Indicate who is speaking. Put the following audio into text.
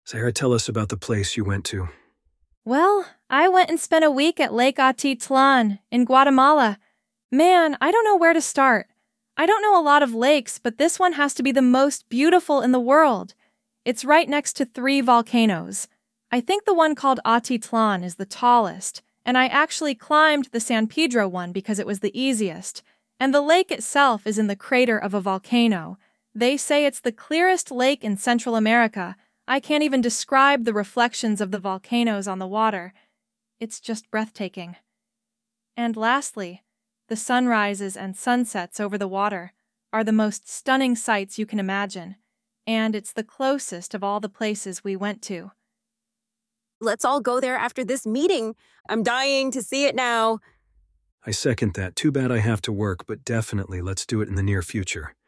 Speaker 1: Sarah, tell us about the place you went to.
Speaker 2: Well, I went and spent a week at Lake Atitlan in Guatemala. Man, I don't know where to start. I don't know a lot of lakes, but this one has to be the most beautiful in the world. It's right next to 3 volcanoes. I think the one called Atitlan is the tallest, and I actually climbed the San Pedro one because it was the easiest. And the lake itself is in the crater of a volcano. They say it's the clearest lake in Central America. I can't even describe the reflections of the volcanoes on the water. It's just breathtaking. And lastly, the sunrises and sunsets over the water are the most stunning sights you can imagine, and it's the closest of all the places we went to.
Speaker 3: Let's all go there after this meeting. I'm dying to see it now.
Speaker 1: I second that. Too bad I have to work, but definitely let's do it in the near future.